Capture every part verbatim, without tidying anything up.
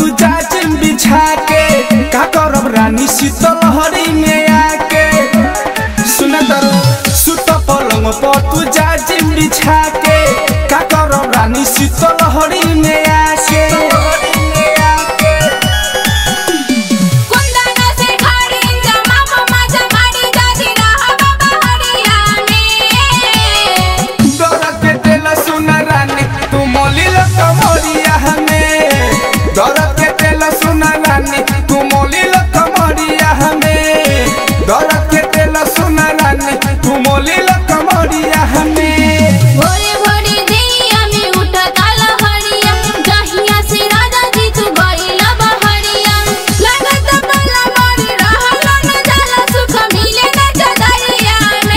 तू जाजिम बिछा के का करब रानी शीतलहरी में आके सुन दरो सुत पलंग पर तू जाजिम बिछा के का करब रानी शीतलहरी में आके दरद के तेल सुना रानी तू मोली लो कमरिया हमें दरद के तेल सुना रानी तू मोली लो कमरिया हमें भोरे भोरे दैया में उठा काला हरिया जहिया से राजा जी तू गइला बहरिया लगत बला मारी रहला न जाला सुख मिले न चदरिया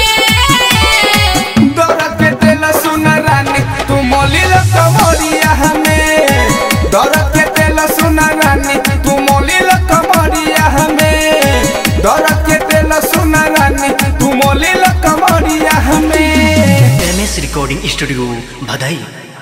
में दरद के तेल सुना रानी तू मोली लो कमरिया हमें दरद के तेल सुना रानी तू मोली लो कमरिया हमें दरद के तेल सुना रानी तू मोली लो कमरिया हमें M S recording studio Bhadai.